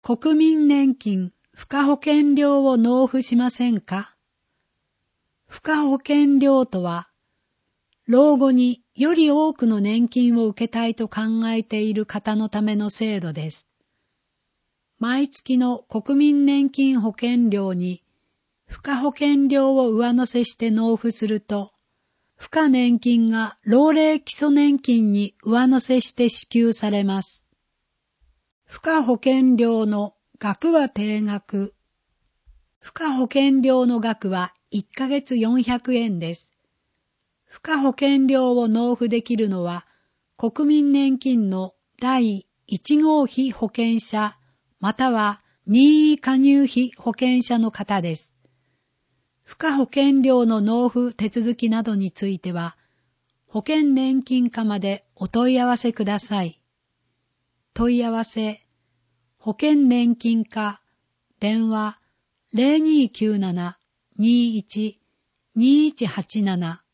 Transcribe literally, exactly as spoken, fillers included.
国民年金付加保険料を納付しませんか？付加保険料とは、老後により多くの年金を受けたいと考えている方のための制度です。毎月の国民年金保険料に付加保険料を上乗せして納付すると、付加年金が老齢基礎年金に上乗せして支給されます。付加保険料の額は定額。付加保険料の額はいっかげつよんひゃくえんです。付加保険料を納付できるのは、国民年金のだいいち号被保険者、または任意加入被保険者の方です。付加保険料の納付手続きなどについては、保険年金課までお問い合わせください。問い合わせ、保険年金課、電話 ゼロにーきゅうなな にーいち にーいちはちなな